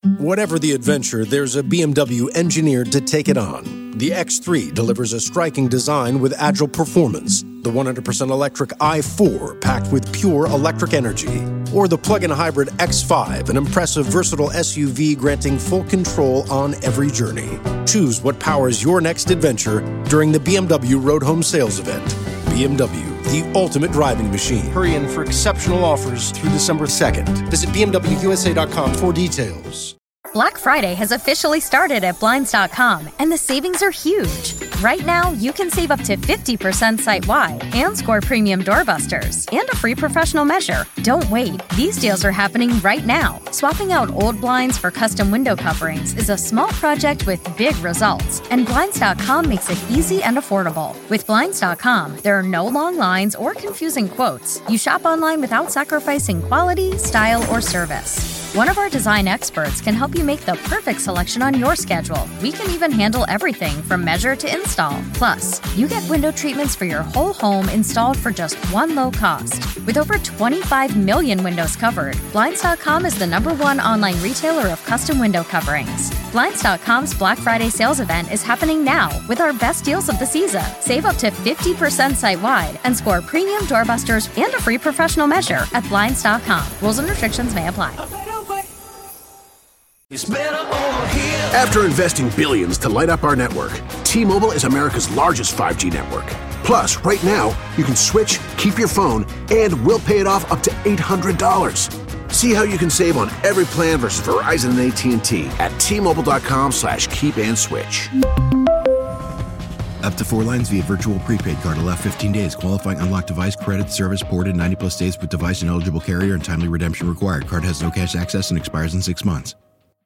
Whatever the adventure, there's a BMW engineered to take it on. The X3 delivers a striking design with agile performance. The 100% electric i4 packed with pure electric energy. Or the plug-in hybrid X5, an impressive versatile SUV granting full control on every journey. Choose what powers your next adventure during the BMW Road Home Sales Event. BMW, the ultimate driving machine. Hurry in for exceptional offers through December 2nd. Visit BMWUSA.com for details. Black Friday has officially started at Blinds.com, and the savings are huge. Right now, you can save up to 50% site-wide and score premium doorbusters and a free professional measure. Don't wait. These deals are happening right now. Swapping out old blinds for custom window coverings is a small project with big results, and Blinds.com makes it easy and affordable. With Blinds.com, there are no long lines or confusing quotes. You shop online without sacrificing quality, style, or service. One of our design experts can help you make the perfect selection on your schedule. We can even handle everything from measure to install. Plus, you get window treatments for your whole home installed for just one low cost. With over 25 million windows covered, Blinds.com is the #1 online retailer of custom window coverings. Blinds.com's Black Friday sales event is happening now with our best deals of the season. Save up to 50% site-wide and score premium doorbusters and a free professional measure at Blinds.com. Rules and restrictions may apply. After investing billions to light up our network, T-Mobile is America's largest 5G network. Plus, right now, you can switch, keep your phone, and we'll pay it off up to $800. See how you can save on every plan versus Verizon and AT&T at T-Mobile.com/keep-and-switch. Up to 4 lines via virtual prepaid card. Allow 15 days. Qualifying unlocked device credit service ported 90-plus days with device and eligible carrier and timely redemption required. Card has no cash access and expires in 6 months.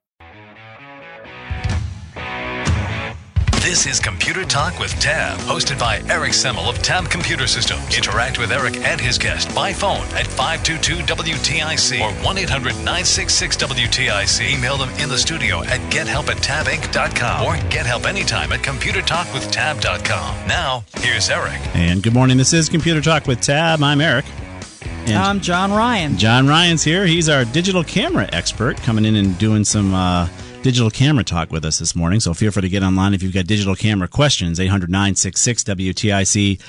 This is Computer Talk with Tab, hosted by Eric Semmel of Tab Computer Systems. Interact with Eric and his guest by phone at 522-WTIC or 1-800-966-WTIC. Email them in the studio at gethelp@tabinc.com or get help anytime at computertalkwithtab.com. Now, here's Eric. And good morning. This is Computer Talk with Tab. I'm Eric. And I'm John Ryan. John Ryan's here. He's our digital camera expert, coming in and doing some digital camera talk with us this morning. So feel free to get online if you've got digital camera questions. 800-966-WTIC,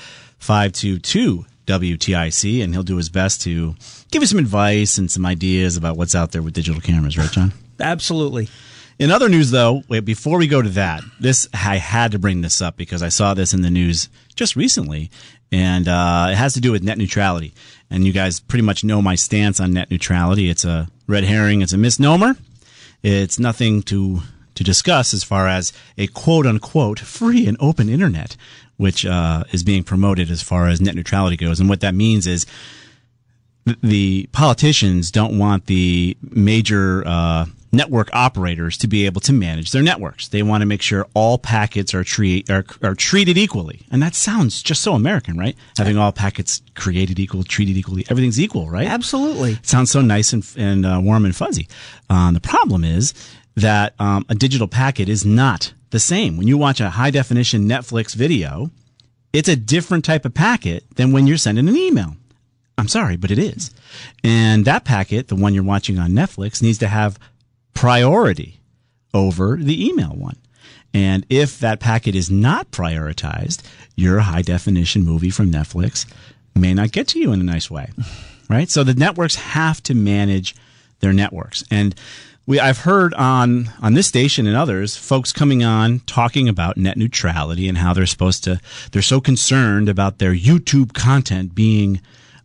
522-WTIC, and he'll do his best to give you some advice and some ideas about what's out there with digital cameras. Right, John? Absolutely. In other news, though, before we go to that, I had to bring this up because I saw this in the news just recently, and it has to do with net neutrality. And you guys pretty much know my stance on net neutrality. It's a red herring. It's a misnomer. It's nothing to discuss as far as a quote-unquote free and open internet, which is being promoted as far as net neutrality goes. And what that means is the politicians don't want the major network operators to be able to manage their networks. They want to make sure all packets are treated equally. And that sounds just so American, right? Having all packets created equal, treated equally. Everything's equal, right? Absolutely. It sounds so nice and warm and fuzzy. The problem is that a digital packet is not the same. When you watch a high-definition Netflix video, it's a different type of packet than when you're sending an email. I'm sorry, but it is. And that packet, the one you're watching on Netflix, needs to have priority over the email one. And if that packet is not prioritized, your high-definition movie from Netflix may not get to you in a nice way, right? So the networks have to manage their networks. And I've heard on this station and others, folks coming on talking about net neutrality and how they're so concerned about their YouTube content being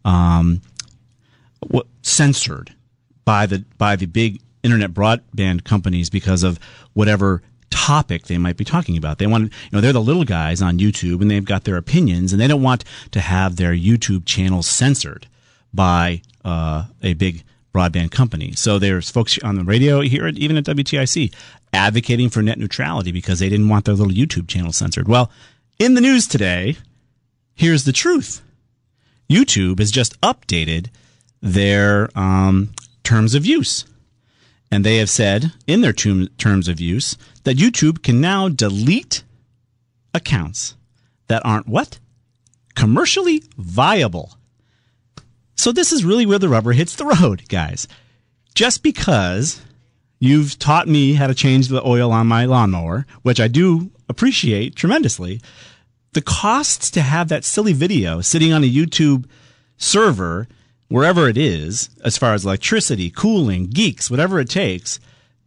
censored by the big internet broadband companies because of whatever topic they might be talking about. They want, they're the little guys on YouTube and they've got their opinions and they don't want to have their YouTube channels censored by a big broadband company. So there's folks on the radio here, even at WTIC, advocating for net neutrality because they didn't want their little YouTube channel censored. Well, in the news today, here's the truth. YouTube has just updated their terms of use. And they have said in their terms of use that YouTube can now delete accounts that aren't what? Commercially viable. So this is really where the rubber hits the road, guys. Just because You've taught me how to change the oil on my lawnmower, which I do appreciate tremendously. The costs to have that silly video sitting on a YouTube server, wherever it is, as far as electricity, cooling, geeks, whatever it takes,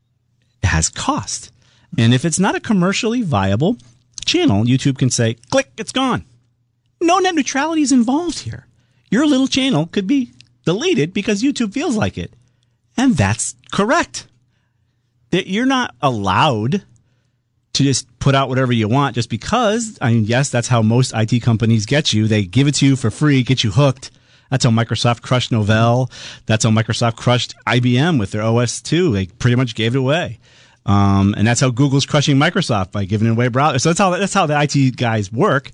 has cost. And if it's not a commercially viable channel, YouTube can say, click, it's gone. No net neutrality is involved here. Your little channel could be deleted because YouTube feels like it. And that's correct. That you're not allowed to just put out whatever you want just because. I mean, yes, that's how most IT companies get you. They give it to you for free, get you hooked. That's how Microsoft crushed Novell. That's how Microsoft crushed IBM with their OS2. They pretty much gave it away. And that's how Google's crushing Microsoft by giving away browsers. So that's how the IT guys work.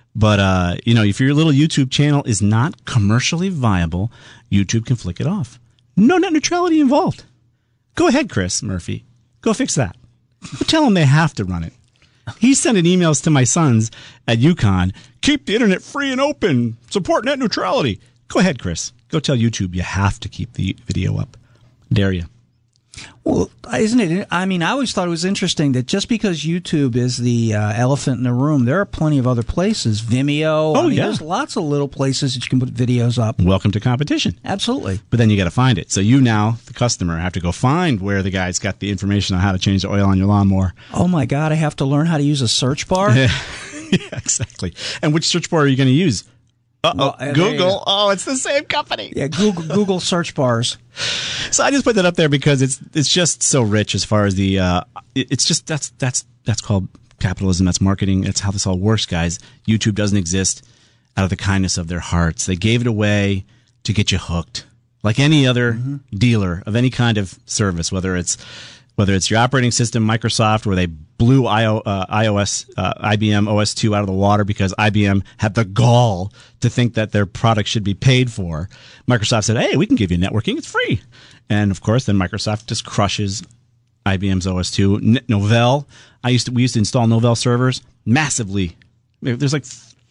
But, if your little YouTube channel is not commercially viable, YouTube can flick it off. No net neutrality involved. Go ahead, Chris Murphy. Go fix that. Tell them they have to run it. He's sending emails to my sons at UConn. Keep the internet free and open. Support net neutrality. Go ahead, Chris. Go tell YouTube you have to keep the video up. Dare you. Well, isn't it? I mean, I always thought it was interesting that just because YouTube is the elephant in the room, there are plenty of other places. Vimeo. Oh, yeah. There's lots of little places that you can put videos up. Welcome to competition. Absolutely. But then you got to find it. So you now, the customer, have to go find where the guy's got the information on how to change the oil on your lawnmower. Oh, my God. I have to learn how to use a search bar? Yeah, exactly. And which search bar are you going to use? Well, Google. Oh, it's the same company. Yeah, Google search bars. So I just put that up there because it's just so rich as far as the it's just that's called capitalism. That's marketing. That's how this all works, guys. YouTube doesn't exist out of the kindness of their hearts. They gave it away to get you hooked, like any other dealer of any kind of service, whether it's your operating system, Microsoft, where they blew iOS, IBM OS2 out of the water because IBM had the gall to think that their product should be paid for. Microsoft said, hey, we can give you networking. It's free. And, of course, then Microsoft just crushes IBM's OS2. Novell, we used to install Novell servers massively. There's like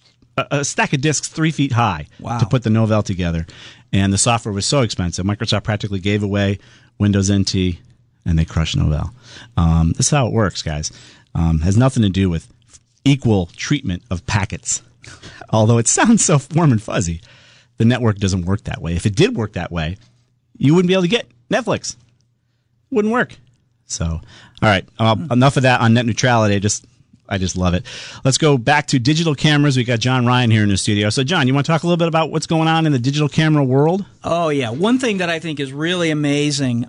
a stack of disks 3 feet high to put the Novell together. And the software was so expensive. Microsoft practically gave away Windows NT, and they crushed Novell. This is how it works, guys. Has nothing to do with equal treatment of packets. Although it sounds so warm and fuzzy, the network doesn't work that way. If it did work that way, you wouldn't be able to get Netflix. It wouldn't work. So, all right, enough of that on net neutrality. I just love it. Let's go back to digital cameras. We got John Ryan here in the studio. So, John, you want to talk a little bit about what's going on in the digital camera world? Oh, yeah. One thing that I think is really amazing,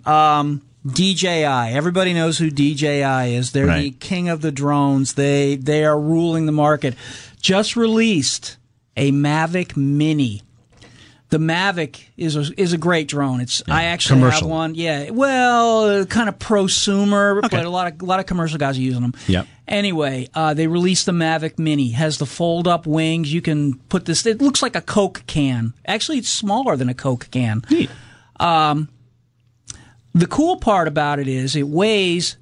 DJI. Everybody knows who DJI is. They're the king of the drones. They are ruling the market. Just released a Mavic Mini. The Mavic is a great drone. I actually have one. Yeah, well, kind of prosumer, but a lot of commercial guys are using them. Yep. Anyway, they released the Mavic Mini. Has the fold-up wings. You can put this. It looks like a Coke can. Actually, it's smaller than a Coke can. Neat. The cool part about it is it weighs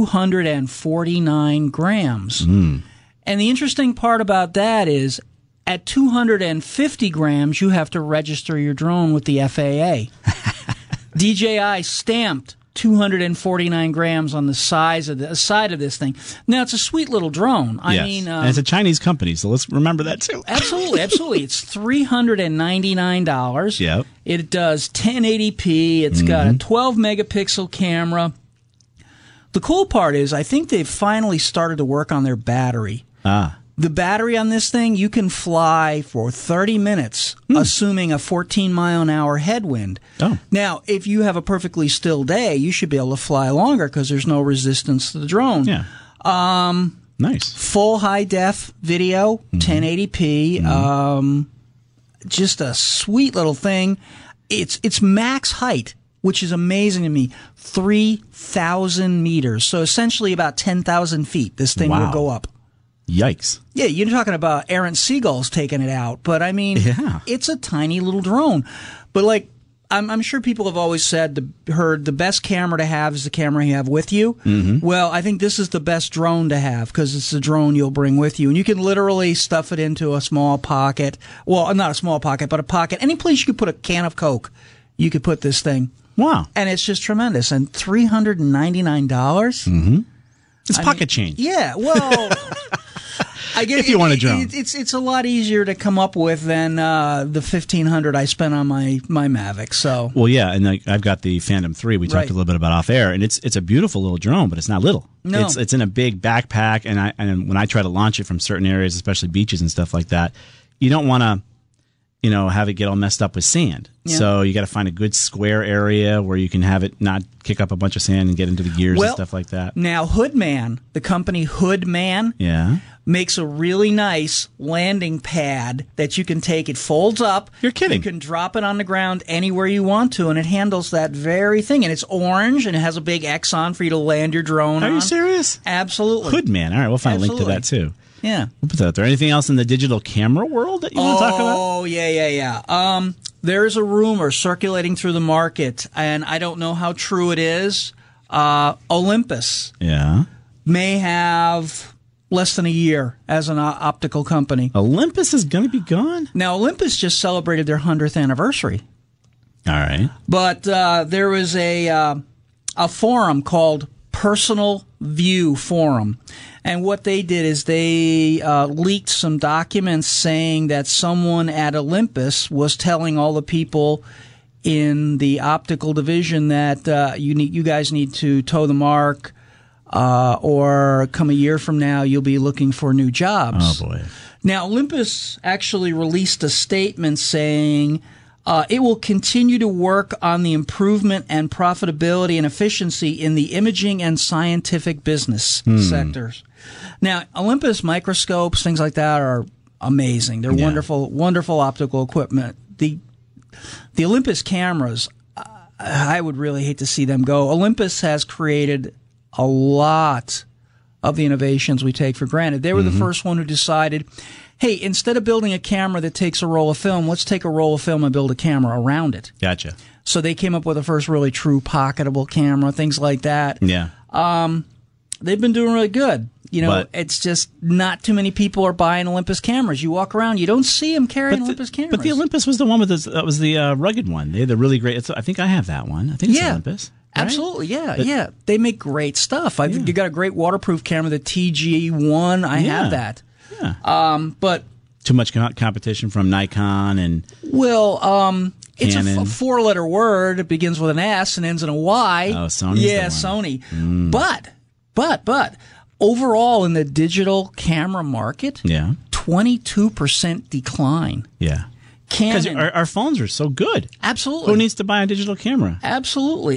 249 grams. And the interesting part about that is at 250 grams, you have to register your drone with the FAA. DJI stamped 249 grams on the side of this thing. Now, it's a sweet little drone. And it's a Chinese company, so let's remember that too. Absolutely. It's $399. Yep. It does 1080p. It's got a 12-megapixel camera. The cool part is I think they've finally started to work on their battery. The battery on this thing, you can fly for 30 minutes, assuming a 14-mile-an-hour headwind. Oh. Now, if you have a perfectly still day, you should be able to fly longer because there's no resistance to the drone. Yeah. Nice. Full high-def video, 1080p. Just a sweet little thing. It's max height, which is amazing to me, 3,000 meters. So essentially about 10,000 feet this thing will go up. Yikes. Yeah, you're talking about errant seagulls taking it out. But, I mean, it's a tiny little drone. But, like, I'm sure people have always heard the best camera to have is the camera you have with you. Well, I think this is the best drone to have because it's the drone you'll bring with you. And you can literally stuff it into a small pocket. Well, not a small pocket, but a pocket. Any place you could put a can of Coke, you could put this thing. Wow. And it's just tremendous. And $399? Mm-hmm. It's pocket change. Yeah, well... I guess if you want a drone, it's a lot easier to come up with than the $1,500 I spent on my Mavic. So well, yeah, and I've got the Phantom 3. We talked a little bit about off air, and it's a beautiful little drone, but it's not little. No, it's in a big backpack, and when I try to launch it from certain areas, especially beaches and stuff like that, you don't want to, have it get all messed up with sand. Yeah. So you got to find a good square area where you can have it not kick up a bunch of sand and get into the gears and stuff like that. Now, Hoodman, the company Hoodman, makes a really nice landing pad that you can take. It folds up. You're kidding. You can drop it on the ground anywhere you want to, and it handles that very thing. And it's orange, and it has a big X on for you to land your drone on. Are you serious? Absolutely. Hoodman. All right, we'll find a link to that, too. Yeah. We'll put that out there. Anything else in the digital camera world that you want to talk about? Oh, yeah. There's a rumor circulating through the market, and I don't know how true it is. Olympus may have less than a year as an optical company. Olympus is going to be gone? Now, Olympus just celebrated their 100th anniversary. All right. But there was a forum called Personal View Forum. And what they did is they leaked some documents saying that someone at Olympus was telling all the people in the optical division that you guys need to toe the mark, or come a year from now you'll be looking for new jobs. Oh, boy. Now, Olympus actually released a statement saying it will continue to work on the improvement and profitability and efficiency in the imaging and scientific business sectors. Now, Olympus microscopes, things like that, are amazing. They're wonderful, wonderful optical equipment. The Olympus cameras, I would really hate to see them go. Olympus has created a lot of the innovations we take for granted. They were the first one who decided, hey, instead of building a camera that takes a roll of film, let's take a roll of film and build a camera around it. Gotcha. So they came up with the first really true pocketable camera, things like that. Yeah. They've been doing really good. It's just not too many people are buying Olympus cameras. You walk around, you don't see them carrying Olympus cameras. But the Olympus was the one that was the rugged one. They had the really great. I think I have that one. I think it's Olympus. Right? Absolutely, yeah. They make great stuff. You got a great waterproof camera, the TG1. I have that. Yeah. But too much competition from Nikon and it's a 4-letter word. It begins with an S and ends in a Y. Oh, Sony's Sony. But overall in the digital camera market, 22% decline. Yeah. Because our phones are so good. Absolutely. Who needs to buy a digital camera? Absolutely.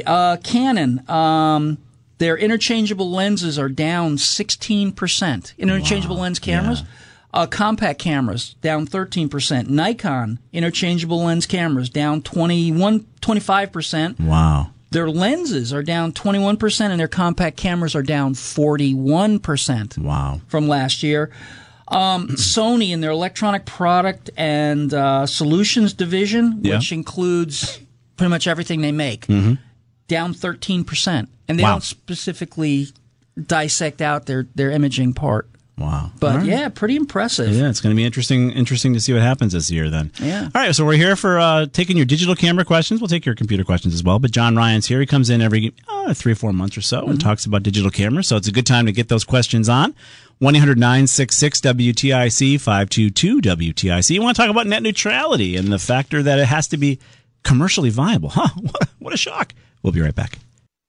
Canon, their interchangeable lenses are down 16%. Interchangeable lens cameras. Compact cameras, down 13%. Nikon, interchangeable lens cameras, down 25%. Wow. Their lenses are down 21%, and their compact cameras are down 41%. Wow. From last year. Sony in their electronic product and solutions division, which includes pretty much everything they make, down 13%. And they don't specifically dissect out their imaging part. Wow. But pretty impressive. Yeah, it's going to be interesting to see what happens this year then. Yeah. All right, so we're here for taking your digital camera questions. We'll take your computer questions as well. But John Ryan's here. He comes in every 3 or 4 months or so and talks about digital cameras. So it's a good time to get those questions on. 1-800-966-WTIC, 522-WTIC. You want to talk about net neutrality and the factor that it has to be commercially viable. Huh, what a shock. We'll be right back.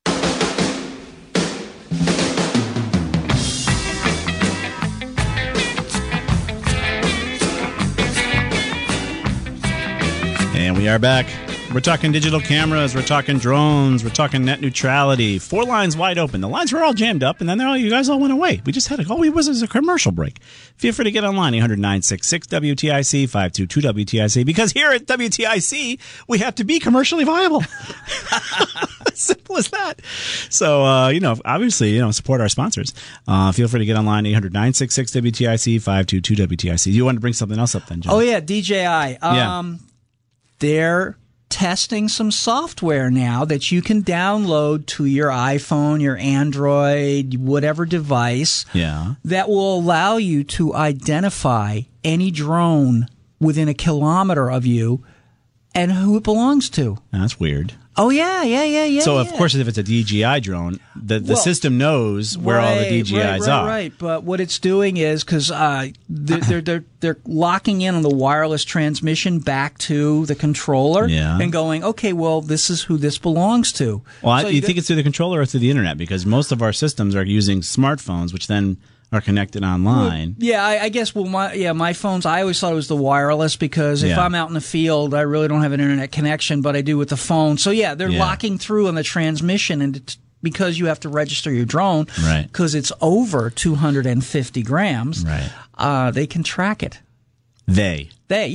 And we are back. We're talking digital cameras, we're talking drones, we're talking net neutrality. 4 lines wide open. The lines were all jammed up, and then you guys all went away. We just had all it was a commercial break. Feel free to get online, 800-966-WTIC, 522-WTIC, because here at WTIC, we have to be commercially viable. Simple as that. So, obviously, support our sponsors. Feel free to get online, 800-966-WTIC, 522-WTIC. You wanted to bring something else up then, John? Oh, yeah, DJI. They're testing some software now that you can download to your iPhone, your Android, whatever device, that will allow you to identify any drone within a kilometer of you and who it belongs to. That's weird. Oh, yeah. So, of course, if it's a DJI drone, the system knows where all the DJIs are. Right. But what it's doing is, because they're locking in on the wireless transmission back to the controller and going, okay, well, this is who this belongs to. Well, so you think it's through the controller or through the internet? Because most of our systems are using smartphones, which then are connected online. Well, I guess. Well, my phones. I always thought it was the wireless because if I'm out in the field, I really don't have an internet connection, but I do with the phone. So they're locking through on the transmission, and because you have to register your drone, because it's over 250 grams, they can track it. They,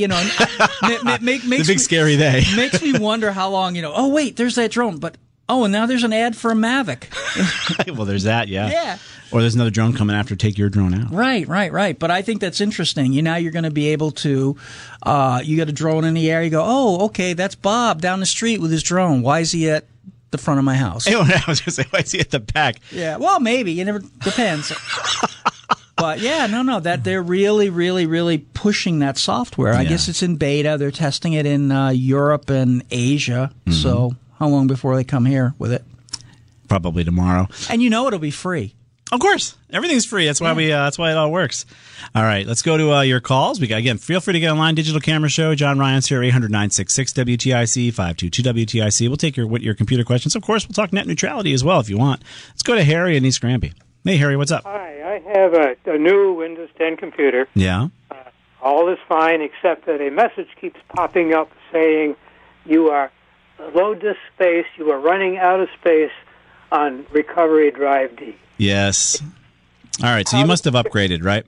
makes the big scary they makes me wonder how long. Oh wait, there's that drone, but. Oh, and now there's an ad for a Mavic. Well, there's that, yeah. Or there's another drone coming after take your drone out. Right. But I think that's interesting. Now you're going to be able to, you got a drone in the air, you go, oh, okay, that's Bob down the street with his drone. Why is he at the front of my house? I was going to say, why is he at the back? Yeah, well, maybe. It never depends. But that they're really, really, really pushing that software. I guess it's in beta. They're testing it in Europe and Asia. Mm-hmm. So how long before they come here with it? Probably tomorrow. And it'll be free. Of course, everything's free. That's why that's why it all works. All right, let's go to your calls. Again, feel free to get online. Digital Camera Show. John Ryan's here. 800-966 WTIC 522 WTIC. We'll take your computer questions. Of course, we'll talk net neutrality as well if you want. Let's go to Harry in East Granby. Hey, Harry, what's up? Hi, I have a new Windows 10 computer. Yeah. All is fine except that a message keeps popping up saying you are low disk space. You are running out of space on Recovery Drive D. Yes. All right, so you must have upgraded, right?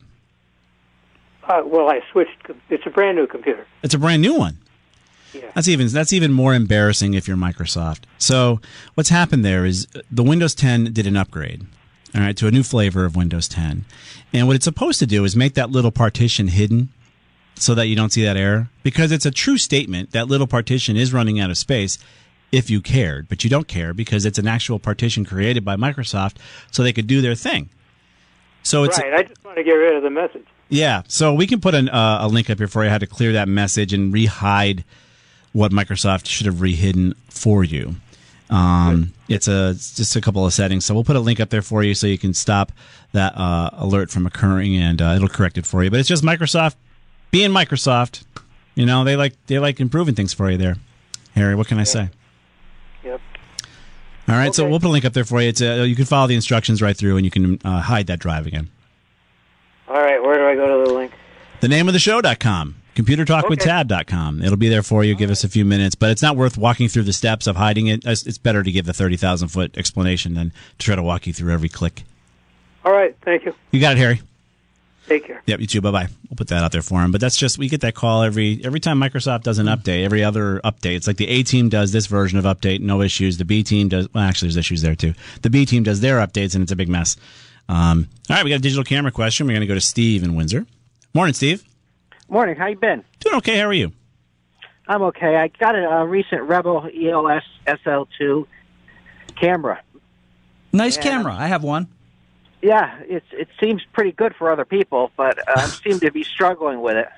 Well, I switched. It's a brand new computer. It's a brand new one. Yeah. That's even more embarrassing if you're Microsoft. So what's happened there is the Windows 10 did an upgrade, all right, to a new flavor of Windows 10. And what it's supposed to do is make that little partition hidden so that you don't see that error. Because it's a true statement, that little partition is running out of space if you cared. But you don't care because it's an actual partition created by Microsoft so they could do their thing. So it's right. I just want to get rid of the message. Yeah, so we can put a link up here for you how to clear that message and re-hide what Microsoft should have re-hidden for you. It's just a couple of settings, so we'll put a link up there for you so you can stop that alert from occurring, and it'll correct it for you. But it's just Microsoft being Microsoft. They like improving things for you there, Harry. What can I say? Yep. All right, so we'll put a link up there for you. It's you can follow the instructions right through, and you can hide that drive again. All right, where do I go to the link? thenameoftheshow.com, computertalkwithtab.com. It'll be there for you. Give us a few minutes, but it's not worth walking through the steps of hiding it. It's better to give the 30,000-foot explanation than to try to walk you through every click. All right, thank you. You got it, Harry. Take care. Yep, you too. Bye-bye. We'll put that out there for him. But that's just, we get that call every time Microsoft does an update, every other update. It's like the A team does this version of update, no issues. The B team does, well, actually, there's issues there too. The B team does their updates, and it's a big mess. All right, we got a digital camera question. We're going to go to Steve in Windsor. Morning, Steve. Morning. How you been? Doing okay. How are you? I'm okay. I got a recent Rebel EOS SL2 camera. Nice camera. I have one. Yeah, it seems pretty good for other people, but I seem to be struggling with it.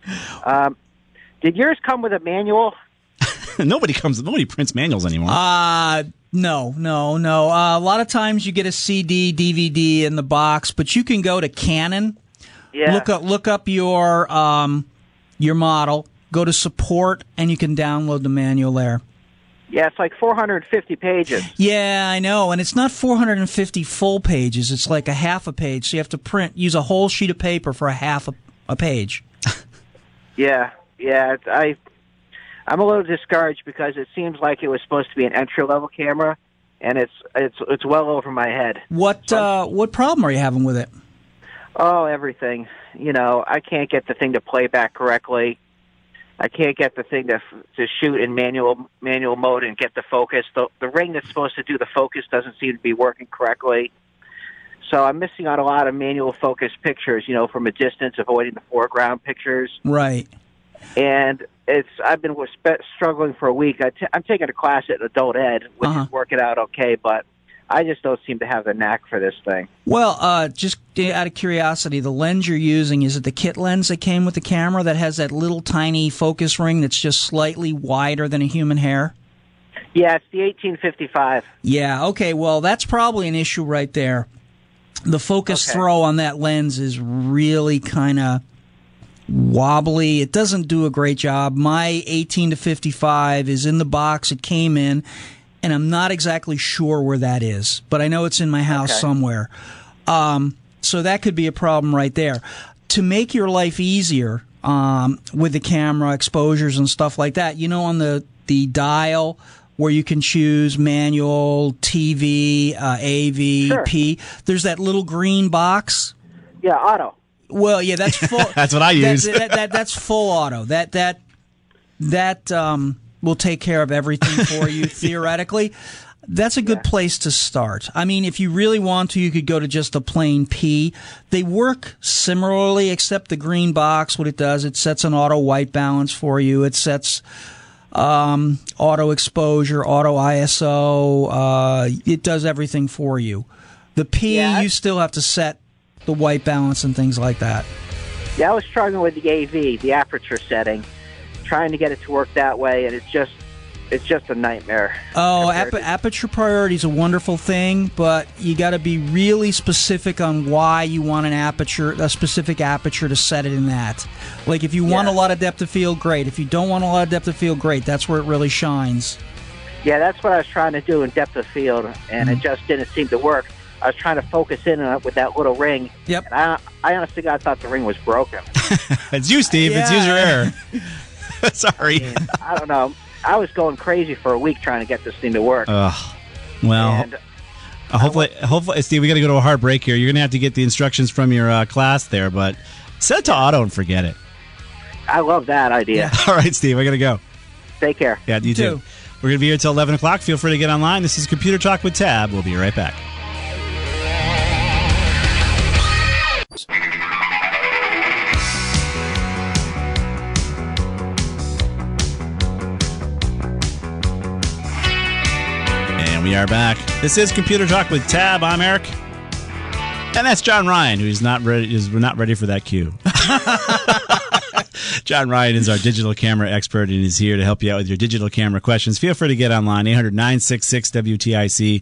Did yours come with a manual? Nobody prints manuals anymore. No. A lot of times you get a CD, DVD in the box, but you can go to Canon. Yeah. Look up your model. Go to support, and you can download the manual there. Yeah, it's like 450 pages. Yeah, I know, and it's not 450 full pages. It's like a half a page, so you have to use a whole sheet of paper for a half a page. Yeah. I'm a little discouraged because it seems like it was supposed to be an entry-level camera, and it's well over my head. What problem are you having with it? Oh, everything. I can't get the thing to play back correctly. I can't get the thing to shoot in manual mode and get the focus. The ring that's supposed to do the focus doesn't seem to be working correctly. So I'm missing out a lot of manual focus pictures, from a distance, avoiding the foreground pictures. Right. And I've been struggling for a week. I'm taking a class at Adult Ed, which is working out okay, but I just don't seem to have the knack for this thing. Well, just out of curiosity, the lens you're using, is it the kit lens that came with the camera that has that little tiny focus ring that's just slightly wider than a human hair? Yeah, it's the 1855. Yeah, okay, well, that's probably an issue right there. The focus throw on that lens is really kind of wobbly. It doesn't do a great job. My 18-55 is in the box it came in, and I'm not exactly sure where that is, but I know it's in my house somewhere. So that could be a problem right there. To make your life easier with the camera exposures and stuff like that, on the dial where you can choose manual, TV, AV, P. There's that little green box. Yeah, auto. Well, yeah, that's full. That's what I use. That's full auto. That will take care of everything for you theoretically. That's a good place to start. I mean, if you really want to, you could go to just a plain P. They work similarly, except the green box, what it does, it sets an auto white balance for you. It sets auto exposure, auto ISO. It does everything for you. The P, you still have to set the white balance and things like that. Yeah, I was struggling with the AV, the aperture setting, trying to get it to work that way, and it's just a nightmare. Oh, aperture priority is a wonderful thing, but you got to be really specific on why you want a specific aperture to set it in that. Like if you want a lot of depth of field, great. If you don't want a lot of depth of field, great. That's where it really shines. Yeah, that's what I was trying to do in depth of field, and it just didn't seem to work. I was trying to focus in on it with that little ring. Yep. And I honestly thought the ring was broken. It's you, Steve. It's user error. Sorry. And I don't know. I was going crazy for a week trying to get this thing to work. Well, hopefully, Steve, we got to go to a hard break here. You're going to have to get the instructions from your class there, but set it to auto and forget it. I love that idea. Yeah. All right, Steve, I got to go. Take care. Yeah, you too. We're going to be here until 11 o'clock. Feel free to get online. This is Computer Talk with Tab. We'll be right back. We are back. This is Computer Talk with Tab. I'm Eric, and that's John Ryan, who's not ready. We're not ready for that cue. John Ryan is our digital camera expert, and is here to help you out with your digital camera questions. Feel free to get online 800-966-WTIC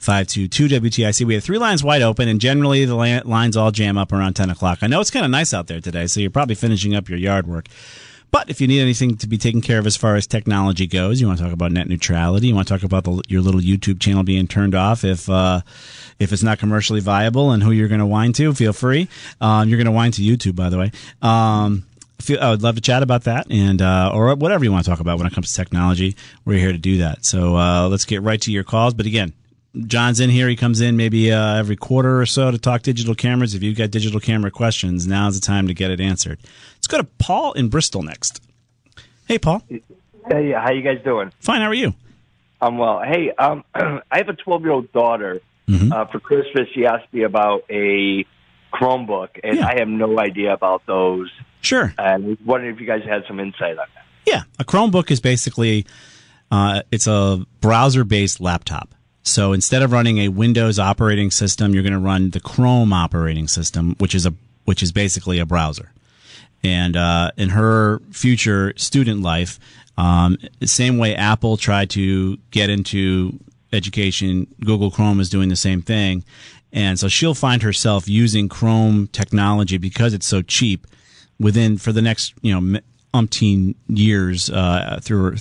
522-WTIC. We have 3 lines wide open, and generally the lines all jam up around 10 o'clock. I know it's kind of nice out there today, so you're probably finishing up your yard work. But if you need anything to be taken care of as far as technology goes, you want to talk about net neutrality, you want to talk about your little YouTube channel being turned off if it's not commercially viable and who you're going to whine to, feel free. You're going to whine to YouTube, by the way. I would love to chat about that and or whatever you want to talk about when it comes to technology. We're here to do that. So let's get right to your calls. But again, John's in here. He comes in maybe every quarter or so to talk digital cameras. If you've got digital camera questions, now's the time to get it answered. Let's go to Paul in Bristol next. Hey, Paul. Hey, how you guys doing? Fine. How are you? I'm well. Hey, I have a 12-year-old daughter. For Christmas, she asked me about a Chromebook, and I have no idea about those. Sure. And I was wondering if you guys had some insight on that. Yeah. A Chromebook is basically it's a browser-based laptop. So instead of running a Windows operating system, you're going to run the Chrome operating system, which is basically a browser. And in her future student life, the same way Apple tried to get into education, Google Chrome is doing the same thing. And so she'll find herself using Chrome technology because it's so cheap for the next, umpteen years through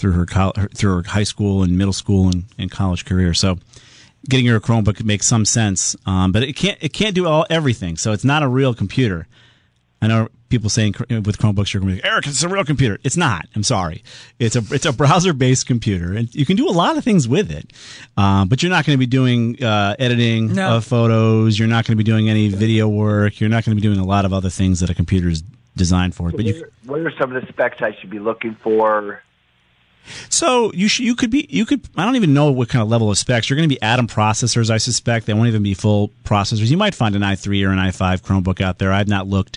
her high school and middle school and college career. So getting her a Chromebook makes some sense, but it can't do everything. So it's not a real computer. I know people saying with Chromebooks you're going to be Eric, it's a real computer. It's not. I'm sorry. It's a browser based computer, and you can do a lot of things with it. But you're not going to be doing editing of photos. You're not going to be doing any video work. You're not going to be doing a lot of other things that a computer is designed for. But what are some of the specs I should be looking for? So you could I don't even know what kind of level of specs. You're going to be Atom processors, I suspect. They won't even be full processors. You might find an i3 or an i5 Chromebook out there. I've not looked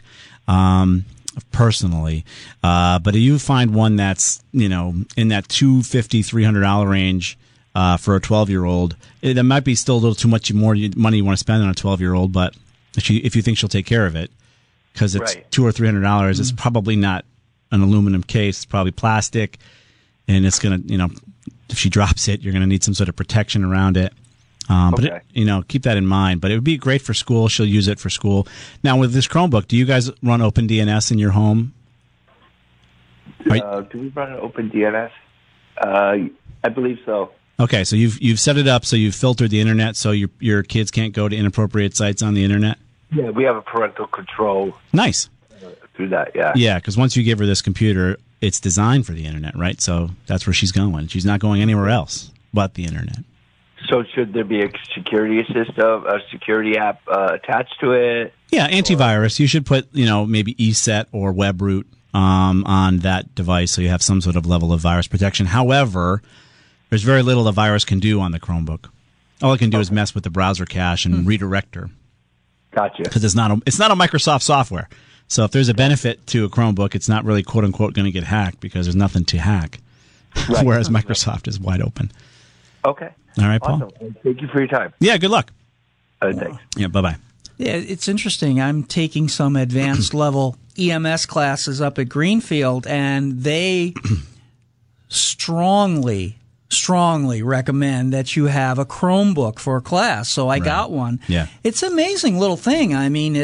personally, but if you find one that's in that $250-$300 range for a 12-year-old, that might be still a little too much more money you want to spend on a 12-year-old. But if you think she'll take care of it, because it's $200 or $300, it's probably not an aluminum case. It's probably plastic. And it's going to, if she drops it, you're going to need some sort of protection around it. But keep that in mind. But it would be great for school. She'll use it for school. Now, with this Chromebook, do you guys run OpenDNS in your home? Do we run an OpenDNS? I believe so. Okay, so you've set it up so you've filtered the internet so your kids can't go to inappropriate sites on the internet? Yeah, we have a parental control. Nice. Through that, yeah. Yeah, because once you give her this computer, it's designed for the internet, right? So that's where she's going. She's not going anywhere else but the internet. So should there be a security system, a security app attached to it? Yeah, antivirus. You should put, maybe ESET or WebRoot on that device so you have some sort of level of virus protection. However, there's very little the virus can do on the Chromebook. All it can do is mess with the browser cache and redirect her. Gotcha. Because it's not a Microsoft software. So if there's a benefit to a Chromebook, it's not really quote unquote going to get hacked because there's nothing to hack. Right. Whereas Microsoft is wide open. Okay. All right, Paul. Awesome. Thank you for your time. Yeah. Good luck. Thanks. Yeah. Bye-bye. Yeah, it's interesting. I'm taking some advanced level EMS classes up at Greenfield, and they strongly recommend that you have a Chromebook for a class. So I got one. Yeah. It's an amazing little thing. I mean,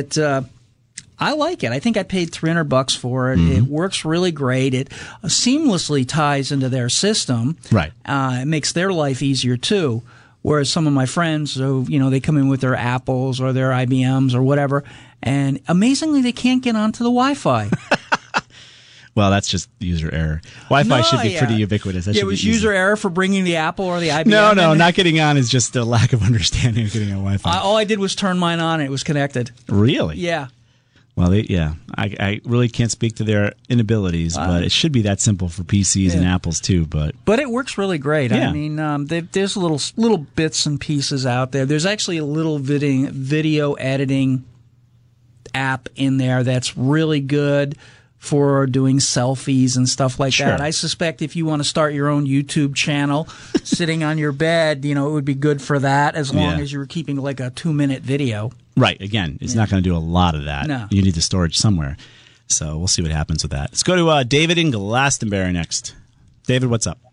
I like it. I think I paid $300 for it. Mm-hmm. It works really great. It seamlessly ties into their system. Right. It makes their life easier too. Whereas some of my friends, they come in with their Apples or their IBMs or whatever, and amazingly they can't get onto the Wi-Fi. Well, that's just user error. Wi-Fi should be pretty ubiquitous. It was user error for bringing the Apple or the IBM. No, not getting on is just a lack of understanding of getting on Wi-Fi. All I did was turn mine on and it was connected. Really? Yeah. Well, I really can't speak to their inabilities, but it should be that simple for PCs and Apples too. But it works really great. Yeah. I mean, there's little bits and pieces out there. There's actually a little video editing app in there that's really good for doing selfies and stuff like that. I suspect if you want to start your own YouTube channel sitting on your bed, it would be good for that as long as you were keeping like a 2-minute video. Right. Again, it's not going to do a lot of that. No. You need the storage somewhere. So we'll see what happens with that. Let's go to David in Glastonbury next. David, what's up?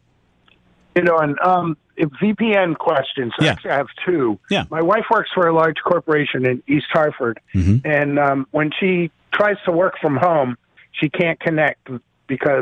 VPN questions. Yeah. Actually, I have two. Yeah. My wife works for a large corporation in East Hartford, and when she tries to work from home, she can't connect because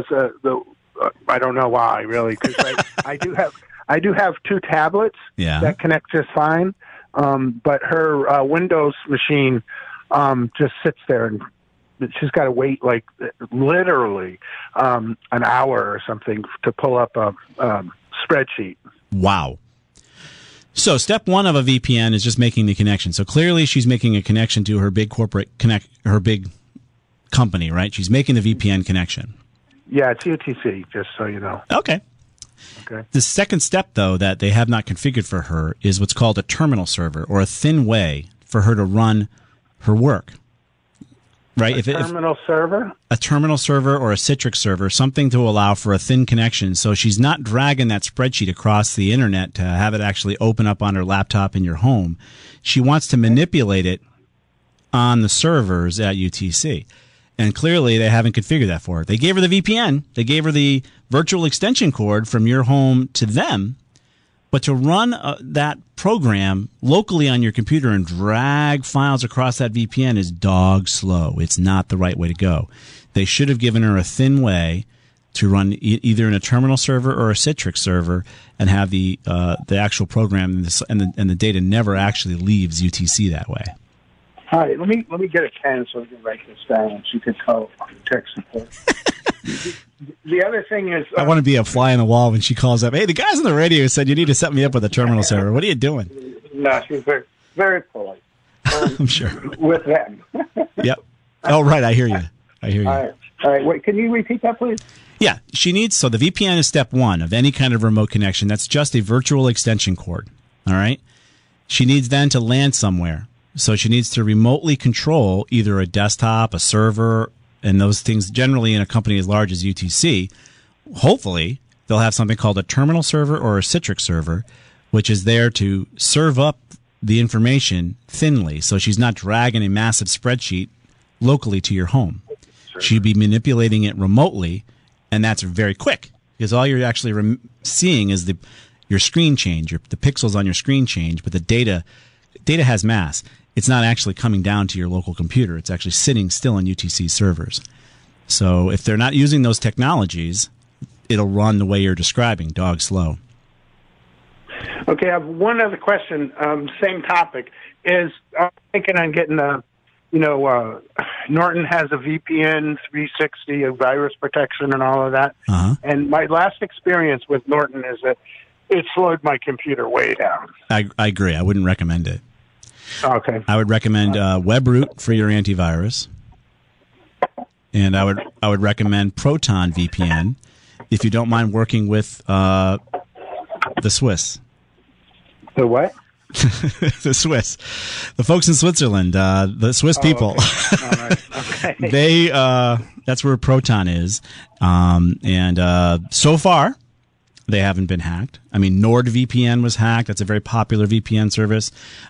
I don't know why really. Because I do have two tablets that connect just fine. But her Windows machine just sits there, and she's got to wait like literally an hour or something to pull up a spreadsheet. Wow. So step one of a VPN is just making the connection. So clearly she's making a connection to her big her big company, right? She's making the VPN connection. Yeah, it's UTC, just so you know. Okay. The second step, though, that they have not configured for her is what's called a terminal server, or a thin way for her to run her work. Right? Terminal server? A terminal server or a Citrix server, something to allow for a thin connection so she's not dragging that spreadsheet across the internet to have it actually open up on her laptop in your home. She wants to manipulate it on the servers at UTC. And clearly, they haven't configured that for her. They gave her the VPN. They gave her the virtual extension cord from your home to them. But to run that program locally on your computer and drag files across that VPN is dog slow. It's not the right way to go. They should have given her a thin way to run either in a terminal server or a Citrix server and have the actual program and the data never actually leaves UTC that way. All right, let me get a pen so we can write this down and she can call tech support. The other thing is... I want to be a fly on the wall when she calls up. Hey, the guys on the radio said you need to set me up with a terminal server. What are you doing? No, she's very, very polite. I'm sure. With them. Yep. Oh, right, I hear you. All right. Wait, can you repeat that, please? Yeah, so the VPN is step one of any kind of remote connection. That's just a virtual extension cord, all right? She needs then to land somewhere. So she needs to remotely control either a desktop, a server, and those things generally in a company as large as UTC. Hopefully, they'll have something called a terminal server or a Citrix server, which is there to serve up the information thinly. So she's not dragging a massive spreadsheet locally to your home. She'd be manipulating it remotely, and that's very quick. because all you're actually seeing is your screen change, the pixels on your screen change, but the data has mass. It's not actually coming down to your local computer. It's actually sitting still on UTC servers. So if they're not using those technologies, it'll run the way you're describing, dog slow. Okay, I have one other question. Same topic. I'm thinking on getting Norton has a VPN 360, a virus protection, and all of that. Uh-huh. And my last experience with Norton is that it slowed my computer way down. I agree. I wouldn't recommend it. Okay. I would recommend WebRoot for your antivirus, and I would recommend Proton VPN if you don't mind working with the Swiss. The what? The Swiss, the folks in Switzerland, the Swiss people. Okay. All right. Okay. That's where Proton is, and so far they haven't been hacked. I mean, NordVPN was hacked. That's a very popular VPN service,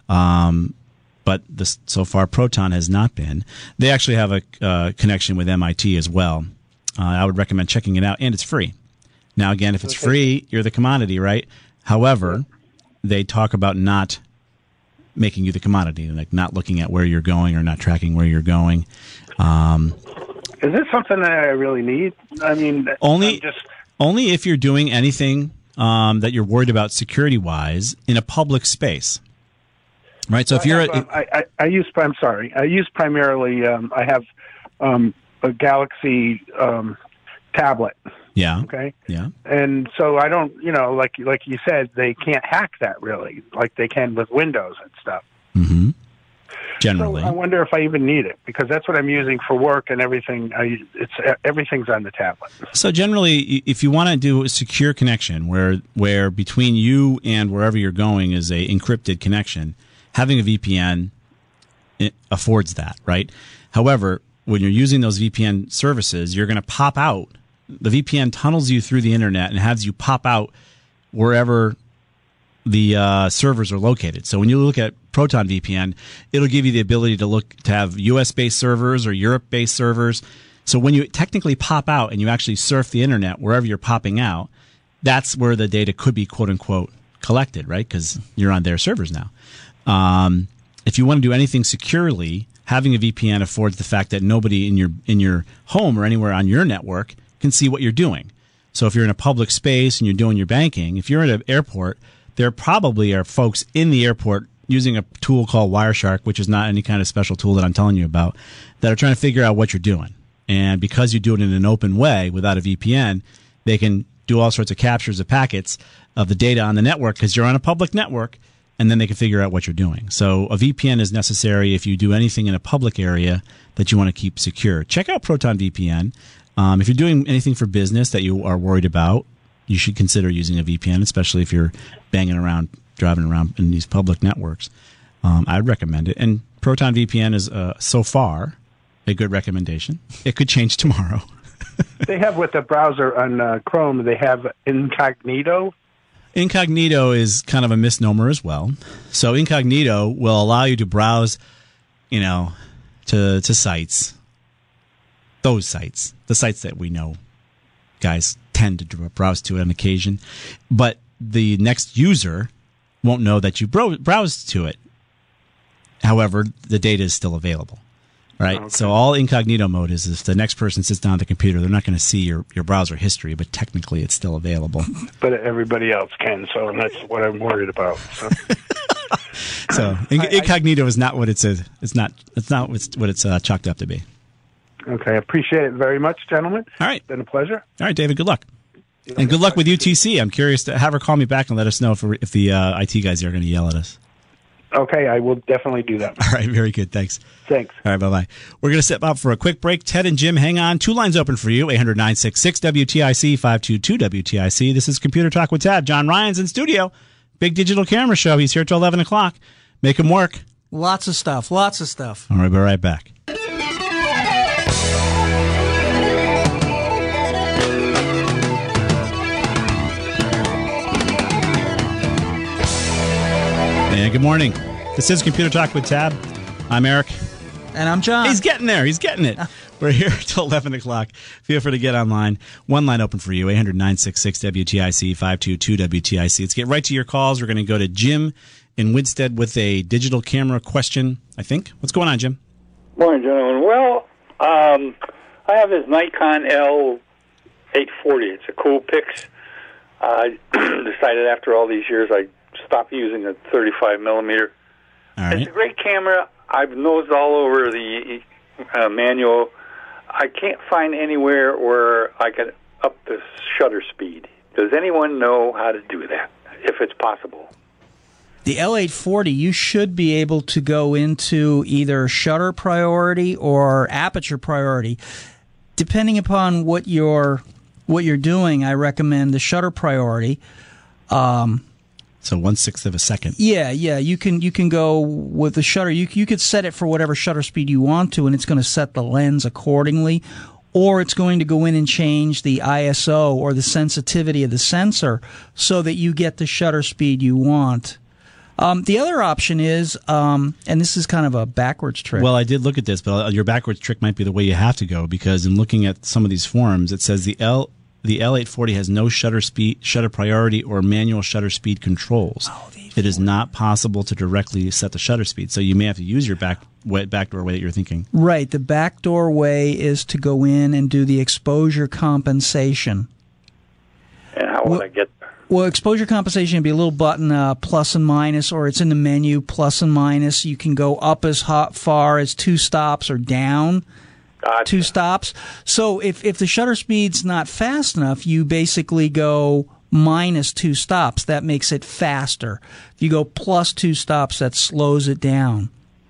but so far Proton has not been. They actually have a connection with MIT as well. I would recommend checking it out, and it's free. Now, again, if it's free, you're the commodity, right? However, they talk about not making you the commodity, like not looking at where you're going or not tracking where you're going. Is this something that I really need? I mean, only if you're doing anything that you're worried about security-wise in a public space, right? So if you're, I use primarily. I have a Galaxy tablet. Yeah. Okay. Yeah. And so I don't, like you said, they can't hack that really, like they can with Windows and stuff. Mm-hmm. Generally. So I wonder if I even need it, because that's what I'm using for work and everything. Everything's on the tablet. So generally, if you want to do a secure connection where between you and wherever you're going is a encrypted connection, having a VPN affords that, right? However, when you're using those VPN services, you're going to pop out. The VPN tunnels you through the internet and has you pop out wherever the servers are located. So when you look at Proton VPN, it'll give you the ability to have US-based servers or Europe-based servers. So when you technically pop out and you actually surf the internet wherever you're popping out, that's where the data could be quote-unquote collected, right? Because you're on their servers now. If you want to do anything securely, having a VPN affords the fact that nobody in your home or anywhere on your network can see what you're doing. So if you're in a public space and you're doing your banking, if you're at an airport, there probably are folks in the airport using a tool called Wireshark, which is not any kind of special tool that I'm telling you about, that are trying to figure out what you're doing. And because you do it in an open way without a VPN, they can do all sorts of captures of packets of the data on the network because you're on a public network, and then they can figure out what you're doing. So a VPN is necessary if you do anything in a public area that you want to keep secure. Check out Proton VPN. If you're doing anything for business that you are worried about, you should consider using a VPN, especially if you're driving around in these public networks. I'd recommend it. And Proton VPN is, so far, a good recommendation. It could change tomorrow. They have with the browser on Chrome, they have Incognito. Incognito is kind of a misnomer as well. So Incognito will allow you to browse, to sites. Those sites, the sites that we know guys tend to browse to on occasion, but the next user won't know that you browsed to it. However, the data is still available, right? Okay. So all incognito mode is if the next person sits down at the computer, they're not going to see your browser history, but technically it's still available. But everybody else can, so that's what I'm worried about. So incognito is not what it's not what it's chalked up to be. Okay, I appreciate it very much, gentlemen. All right. It's been a pleasure. All right, David, good luck. And good luck with UTC. I'm curious to have her call me back and let us know if the IT guys are going to yell at us. Okay, I will definitely do that. All right, very good. Thanks. Thanks. All right, bye-bye. We're going to step out for a quick break. Ted and Jim, hang on. 2 lines open for you, 800-966-WTIC, 522-WTIC. This is Computer Talk with Ted. John Ryan's in studio. Big digital camera show. He's here till 11 o'clock. Make him work. Lots of stuff. All right, we'll be right back. And good morning. This is Computer Talk with Tab. I'm Eric. And I'm John. He's getting there. He's getting it. We're here till 11 o'clock. Feel free to get online. One line open for you, 800-966-WTIC, 522-WTIC. Let's get right to your calls. We're going to go to Jim in Winsted with a digital camera question, I think. What's going on, Jim? Morning, gentlemen. Well, I have this Nikon L840. It's a cool Pix. I decided after all these years I stopped using a 35 millimeter. Right. It's a great camera. I've nosed all over the manual. I can't find anywhere where I can up the shutter speed. Does anyone know how to do that, if it's possible? The L840, you should be able to go into either shutter priority or aperture priority. Depending upon what you're doing, I recommend the shutter priority. So 1/6 of a second. Yeah. You can go with the shutter. You could set it for whatever shutter speed you want to, and it's going to set the lens accordingly. Or it's going to go in and change the ISO or the sensitivity of the sensor so that you get the shutter speed you want. The other option is, and this is kind of a backwards trick. Well, I did look at this, but your backwards trick might be the way you have to go, because in looking at some of these forums, it says the L840 has no shutter priority or manual shutter speed controls. It is not possible to directly set the shutter speed, so you may have to use your backdoor way that you're thinking. Right. The backdoor way is to go in and do the exposure compensation. And how will I get there? Well, exposure compensation would be a little button plus and minus, or it's in the menu plus and minus. You can go up as far as 2 stops or down 2 stops. So if the shutter speed's not fast enough, you basically go minus 2 stops. That makes it faster. If you go plus 2 stops, that slows it down.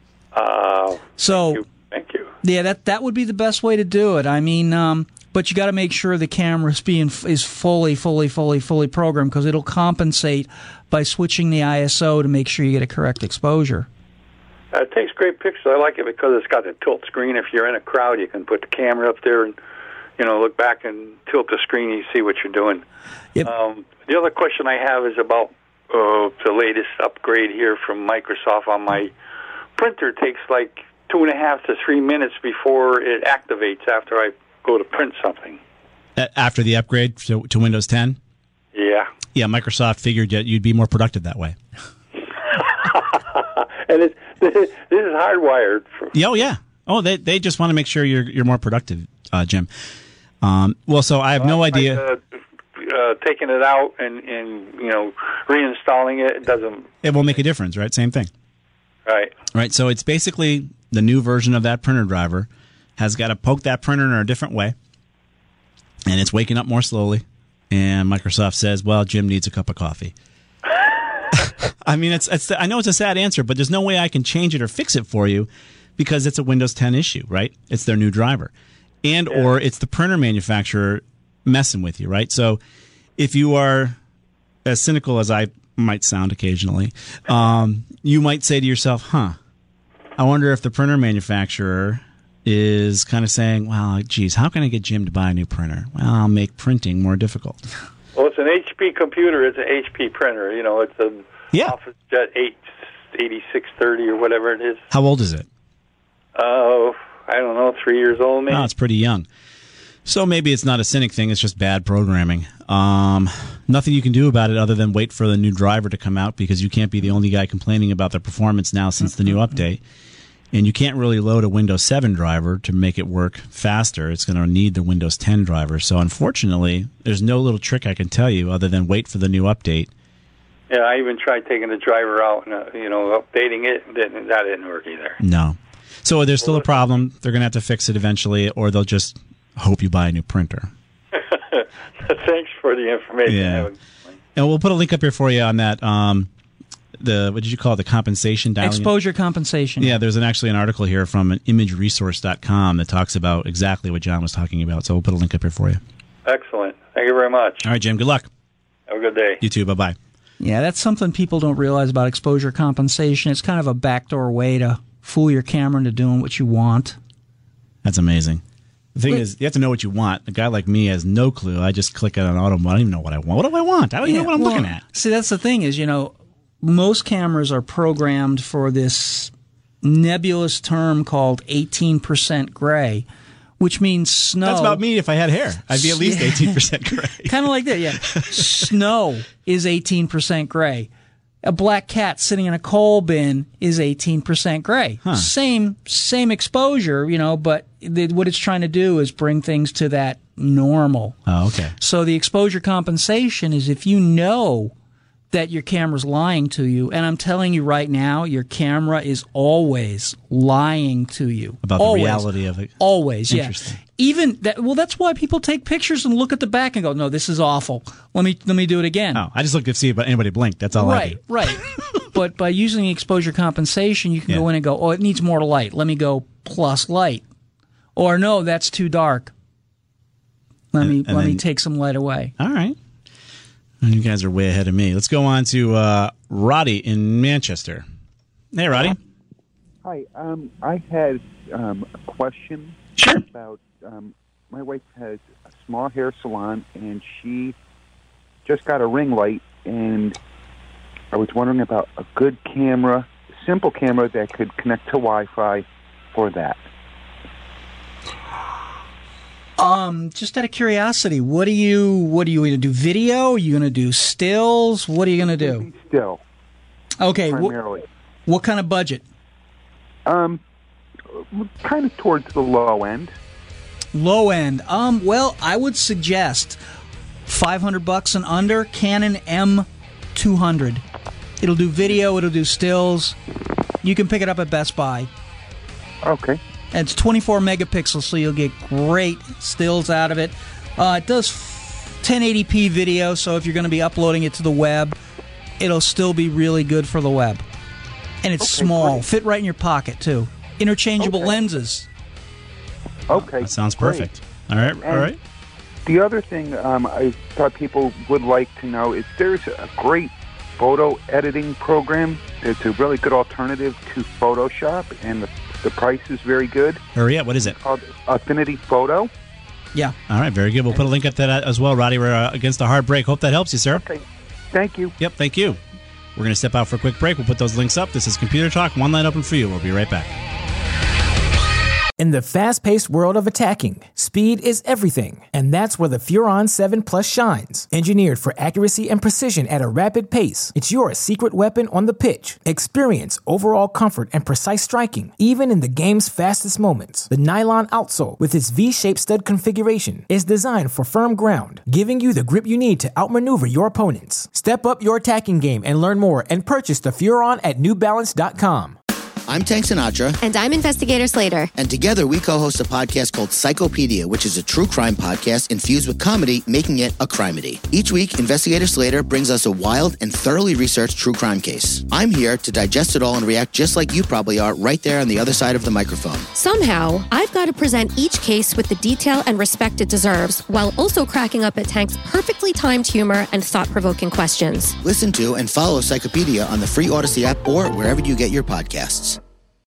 Thank you. Yeah, that would be the best way to do it. I mean, but you got to make sure the camera is fully programmed, because it'll compensate by switching the ISO to make sure you get a correct exposure. It takes great pictures. I like it because it's got the tilt screen. If you're in a crowd, you can put the camera up there and, look back and tilt the screen and you see what you're doing. Yep. The other question I have is about the latest upgrade here from Microsoft on my printer. It takes like 2.5 to 3 minutes before it activates after I go to print something. After the upgrade to Windows 10? Yeah. Yeah, Microsoft figured you'd be more productive that way. And this is hardwired. Oh, yeah. Oh, they just want to make sure you're more productive, Jim. So I have no idea. Taking it out and reinstalling it doesn't. It won't make a difference, right? Same thing. Right. Right. So it's basically the new version of that printer driver has got to poke that printer in a different way, and it's waking up more slowly. And Microsoft says, "Well, Jim needs a cup of coffee." I mean, I know it's a sad answer, but there's no way I can change it or fix it for you, because it's a Windows 10 issue, right? It's their new driver, or it's the printer manufacturer messing with you, right? So if you are as cynical as I might sound occasionally, you might say to yourself, I wonder if the printer manufacturer is kind of saying, well, geez, how can I get Jim to buy a new printer? Well, I'll make printing more difficult. Well, it's an HP computer. It's an HP printer. It's an OfficeJet 8630 or whatever it is. How old is it? I don't know, 3 years old maybe. Oh, it's pretty young. So maybe it's not a cynic thing, it's just bad programming. Nothing you can do about it other than wait for the new driver to come out, because you can't be the only guy complaining about the performance now since the new update. And you can't really load a Windows 7 driver to make it work faster. It's going to need the Windows 10 driver. So unfortunately, there's no little trick I can tell you other than wait for the new update. Yeah, I even tried taking the driver out and updating it. That didn't work either. No. So there's still a problem. They're going to have to fix it eventually, or they'll just hope you buy a new printer. Thanks for the information. Yeah. And we'll put a link up here for you on that. What did you call it? The compensation dialing? Exposure compensation. Yeah, there's actually an article here from imageresource.com that talks about exactly what John was talking about. So we'll put a link up here for you. Excellent. Thank you very much. All right, Jim. Good luck. Have a good day. You too. Bye-bye. Yeah, that's something people don't realize about exposure compensation. It's kind of a backdoor way to fool your camera into doing what you want. That's amazing. The thing is, you have to know what you want. A guy like me has no clue. I just click on auto mode. I don't even know what I want. What do I want? I don't even know what I'm looking at. See, that's the thing is, most cameras are programmed for this nebulous term called 18% gray, which means snow. That's about me if I had hair. I'd be at least 18% gray. Kind of like that, yeah. Snow is 18% gray. A black cat sitting in a coal bin is 18% gray. Huh. Same exposure, but what it's trying to do is bring things to that normal. Oh, okay. So the exposure compensation is if you know that your camera's lying to you, and I'm telling you right now, your camera is always lying to you. About the reality of it. Always, yeah. Interesting. Even that, that's why people take pictures and look at the back and go, no, this is awful. Let me do it again. Oh, I just look to see if anybody blinked. That's all I do. Right. But by using exposure compensation, you can go in and go, it needs more light. Let me go plus light. Or no, that's too dark. Let me take some light away. All right. You guys are way ahead of me. Let's go on to Roddy in Manchester. Hey, Roddy. Hi. I had a question about my wife has a small hair salon, and she just got a ring light, and I was wondering about a good camera, simple camera that could connect to Wi-Fi for that. Just out of curiosity, what are you going to do? Video? Are you going to do stills? What are you going to do? Still. Okay. Primarily. What kind of budget? Kind of towards the low end. Low end. Well, I would suggest $500 and under, Canon M200. It'll do video, it'll do stills. You can pick it up at Best Buy. Okay. And it's 24 megapixels, so you'll get great stills out of it. It does 1080p video, so if you're going to be uploading it to the web, it'll still be really good for the web. And it's small. Great. Fit right in your pocket, too. Interchangeable lenses. Okay. That sounds perfect. All right. The other thing I thought people would like to know is there's a great photo editing program. It's a really good alternative to Photoshop, and the price is very good. Hurry up. What is it? It's called Affinity Photo. Yeah. All right. Very good. We'll put a link up to that as well, Roddy. We're against a hard break. Hope that helps you, sir. Okay. Thank you. Yep. Thank you. We're going to step out for a quick break. We'll put those links up. This is Computer Talk. One line open for you. We'll be right back. In the fast-paced world of attacking, speed is everything, and that's where the Furon 7 Plus shines. Engineered for accuracy and precision at a rapid pace, it's your secret weapon on the pitch. Experience overall comfort and precise striking, even in the game's fastest moments. The nylon outsole, with its V-shaped stud configuration, is designed for firm ground, giving you the grip you need to outmaneuver your opponents. Step up your attacking game and learn more, and purchase the Furon at NewBalance.com. I'm Tank Sinatra. And I'm Investigator Slater. And together we co-host a podcast called Psychopedia, which is a true crime podcast infused with comedy, making it a crimedy. Each week, Investigator Slater brings us a wild and thoroughly researched true crime case. I'm here to digest it all and react just like you probably are right there on the other side of the microphone. Somehow, I've got to present each case with the detail and respect it deserves, while also cracking up at Tank's perfectly timed humor and thought-provoking questions. Listen to and follow Psychopedia on the free Odyssey app or wherever you get your podcasts.